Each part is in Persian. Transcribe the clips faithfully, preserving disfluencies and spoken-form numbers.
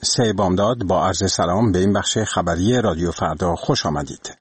سه بامداد با عرض سلام به این بخش خبری رادیو فردا خوش آمدید.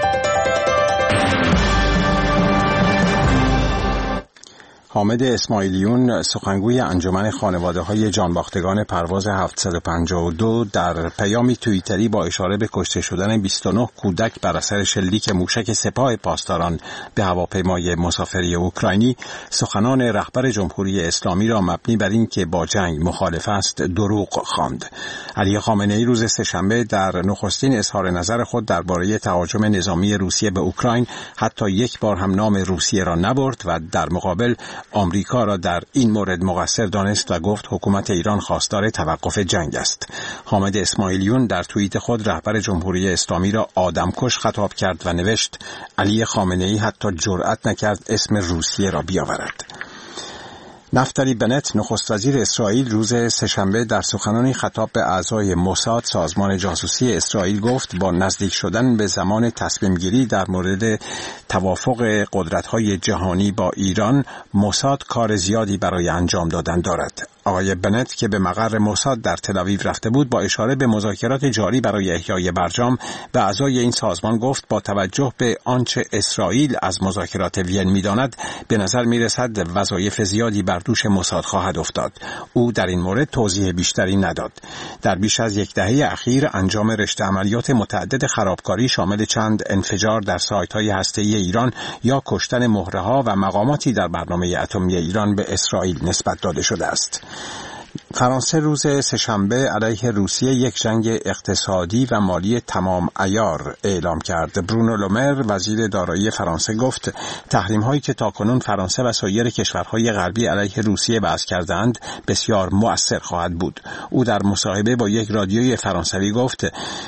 حامد اسماعیلیون سخنگوی انجمن خانواده‌های جانباختگان پرواز هفتصد و پنجاه و دو در پیامی توییتری با اشاره به کشته شدن بیست و نه کودک بر اثر شلیک موشک سپاه پاسداران به هواپیمای مسافری اوکراینی سخنان رهبر جمهوری اسلامی را مبنی بر این که با جنگ مخالف است دروغ خواند. علی خامنه‌ای روز سه‌شنبه در نخستین اظهار نظر خود درباره تهاجم نظامی روسیه به اوکراین حتی یک بار هم نام روسیه را نبرد و در مقابل آمریکا را در این مورد مقصر دانست و گفت حکومت ایران خواستار توقف جنگ است. حامد اسماعیلیون در توییت خود رهبر جمهوری اسلامی را آدمکش خطاب کرد و نوشت علی خامنه‌ای حتی جرأت نکرد اسم روسیه را بیاورد. نفتالی بنت نخست وزیر اسرائیل روز سه‌شنبه در سخنانی خطاب به اعضای موساد سازمان جاسوسی اسرائیل گفت با نزدیک شدن به زمان تصمیم گیری در مورد توافق قدرت‌های جهانی با ایران موساد کار زیادی برای انجام دادن دارد. آقای بنت که به مقر موساد در تل‌آویو رفته بود با اشاره به مذاکرات جاری برای احیای برجام به اعضای این سازمان گفت با توجه به آنچه اسرائیل از مذاکرات وین می‌داند به نظر می‌رسد وظایف زیادی بر دوش موساد خواهد افتاد. او در این مورد توضیح بیشتری نداد. در بیش از یک دهه اخیر انجام رشته عملیات متعدد خرابکاری شامل چند انفجار در سایت‌های هسته‌ای ایران یا کشتن مهره‌ها و مقاماتی در برنامه اتمی ایران به اسرائیل نسبت داده شده است. فرانسه روز سه‌شنبه علیه روسیه یک جنگ اقتصادی و مالی تمام عیار اعلام کرد. برونو لومر وزیر دارایی فرانسه گفت تحریم هایی که تاکنون فرانسه و سایر کشورهای غربی علیه روسیه وضع کردند بسیار مؤثر خواهد بود. او در مصاحبه با یک رادیوی فرانسوی گفت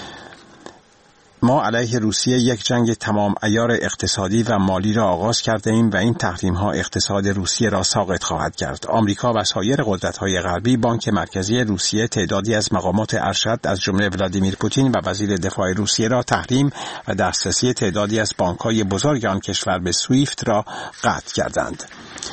ما علیه روسیه یک جنگ تمام عیار اقتصادی و مالی را آغاز کرده ایم و این تحریم ها اقتصاد روسیه را ساقط خواهد کرد. آمریکا و سایر قدرت های غربی بانک مرکزی روسیه تعدادی از مقامات ارشد از جمله ولادیمیر پوتین و وزیر دفاع روسیه را تحریم و دسترسی تعدادی از بانک های بزرگ آن کشور به سویفت را قطع کردند.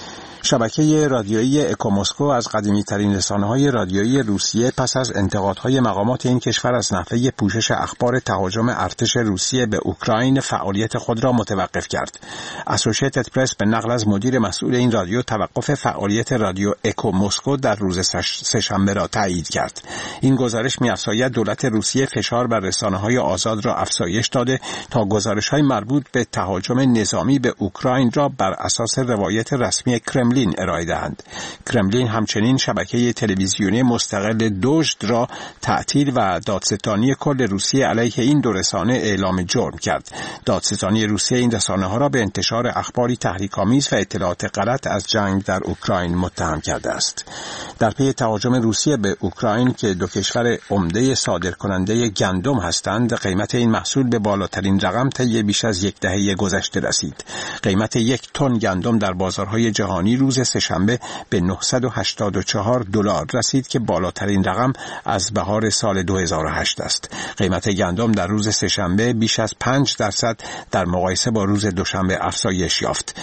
شبکه رادیویی اکوموسکو از قدیمی‌ترین رسانه‌های رادیویی روسیه پس از انتقادهای مقامات این کشور از نحوه پوشش اخبار تهاجم ارتش روسیه به اوکراین فعالیت خود را متوقف کرد. اسوشییتد پرس به نقل از مدیر مسئول این رادیو توقف فعالیت رادیو اکوموسکو در روز سه‌شنبه را تایید کرد. این گزارش می‌افزاید دولت روسیه فشار بر رسانه‌های آزاد را افزایش داده تا گزارش‌های مربوط به تهاجم نظامی به اوکراین را بر اساس روایت رسمی کرملین ارائه دهند. کرملین همچنین شبکه تلویزیونی مستقل دوژد را تعطیل و دادستانی کل روسیه علیه این دو رسانه اعلام جرم کرد. دادستانی روسیه این رسانه‌ها را به انتشار اخباری تحریک‌آمیز و اطلاعات غلط از جنگ در اوکراین متهم کرده است. در پی تهاجم روسیه به اوکراین که دو کشور عمده صادرکننده گندم هستند، قیمت این محصول به بالاترین رقم طی بیش از یک دهه گذشته رسید. قیمت یک تن گندم در بازارهای جهانی روز سه‌شنبه به نهصد و هشتاد و چهار دلار رسید که بالاترین رقم از بهار سال دو هزار و هشت است. قیمت گندم در روز سه‌شنبه بیش از پنج درصد در مقایسه با روز دوشنبه افزایش یافت.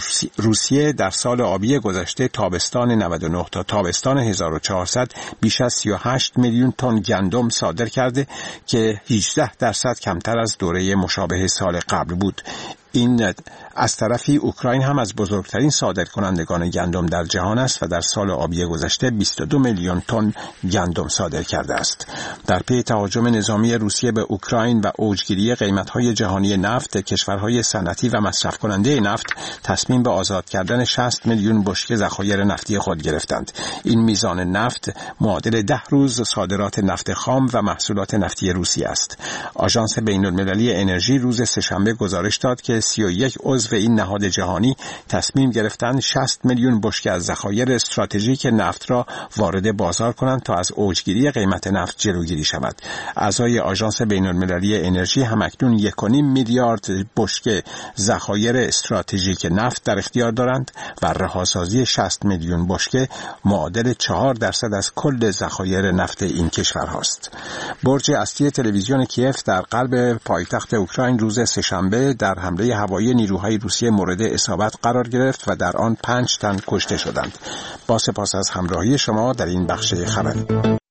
روسیه در سال آبی گذشته تابستان نود و نه تا تابستان هزار و چهارصد بیش از سی و هشت میلیون تن گندم صادر کرده که هجده درصد کمتر از دوره مشابه سال قبل بود. این از طرفی اوکراین هم از بزرگترین صادرکنندگان گندم در جهان است و در سال آبی گذشته بیست و دو میلیون تن گندم صادر کرده است. در پی تهاجم نظامی روسیه به اوکراین و اوجگیری قیمت‌های جهانی نفت، کشورهای صنعتی و مصرف کننده نفت تصمیم به آزاد کردن شصت میلیون بشکه ذخایر نفتی خود گرفتند. این میزان نفت معادل ده روز صادرات نفت خام و محصولات نفتی روسیه است. آژانس بین‌المللی انرژی روز سه‌شنبه گزارش داد که سی و یک عضو این نهاد جهانی تصمیم گرفتند شصت میلیون بشکه از ذخایر استراتژیک نفت را وارد بازار کنند تا از اوجگیری قیمت نفت جلوگیری شود. اعضای آژانس بین‌المللی انرژی همکنون یک و نیم میلیارد بشکه ذخایر استراتژیک نفت در اختیار دارند و رهاسازی شصت میلیون بشکه معادل چهار درصد از کل ذخایر نفت این کشور هاست. برج اصلی تلویزیون کیف در قلب پایتخت اوکراین روز سه‌شنبه در حمله هوایی نیروهای روسیه مورد اصابت قرار گرفت و در آن پنج تن کشته شدند. با سپاس از همراهی شما در این بخش خبری.